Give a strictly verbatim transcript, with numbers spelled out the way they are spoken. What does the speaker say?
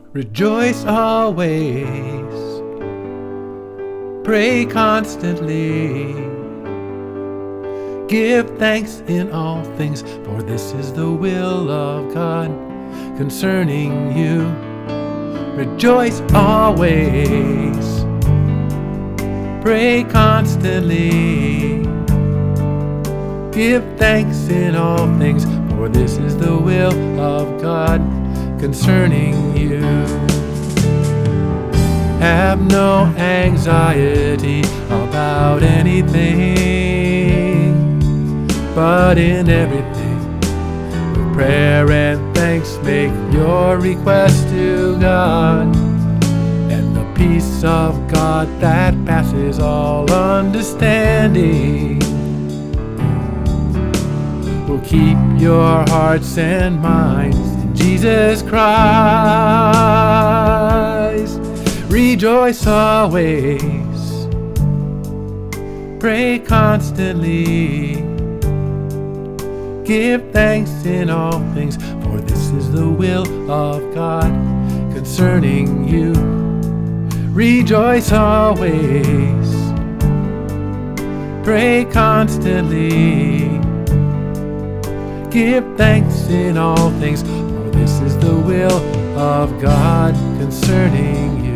Rejoice always. Pray constantly. Give thanks in all things, for this is the will of God concerning you. Rejoice always. Pray constantly. Give thanks in all things, for this is the will of God concerning you. Have no anxiety about anything, but in everything, with prayer and thanks, make your request to God. And the peace of God that passes all understanding will keep your hearts and minds in Jesus Christ. Rejoice always. Pray constantly. Give thanks in all things, for this is the will of God concerning you. Rejoice always. Pray constantly. Give thanks in all things, for this is the will of God concerning you.